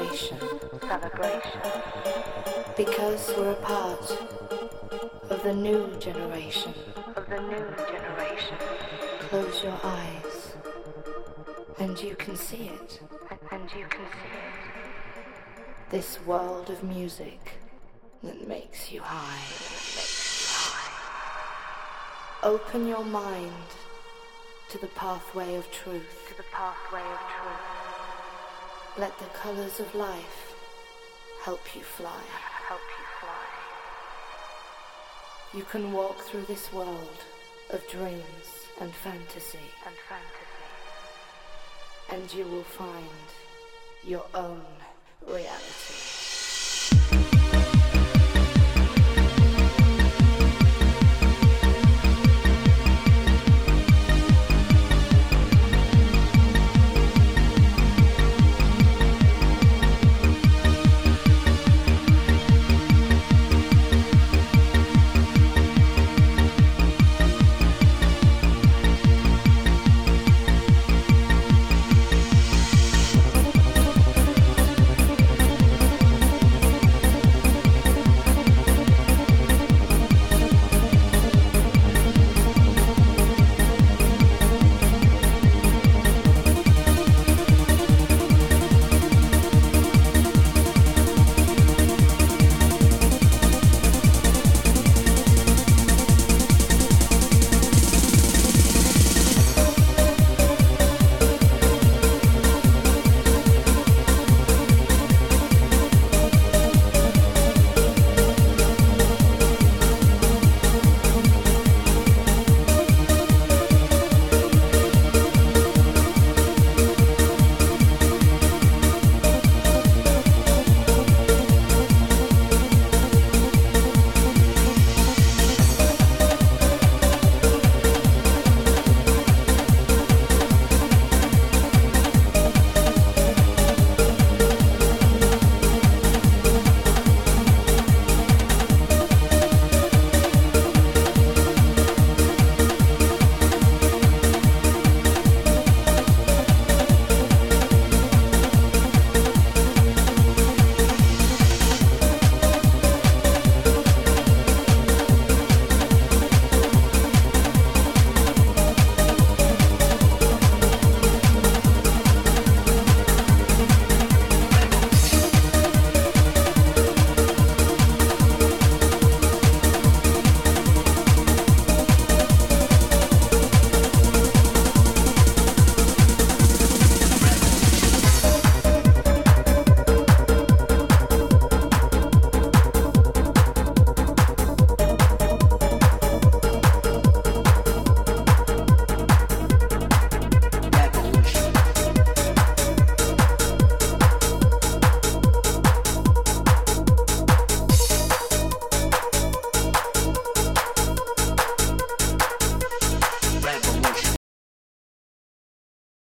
celebration. Because we're a part of the new generation. Close your eyes and you can see it. This world of music that makes you high. Open your mind to the pathway of truth. Let the colors of life help you fly. You can walk through this world of dreams and fantasy. And you will find your own reality.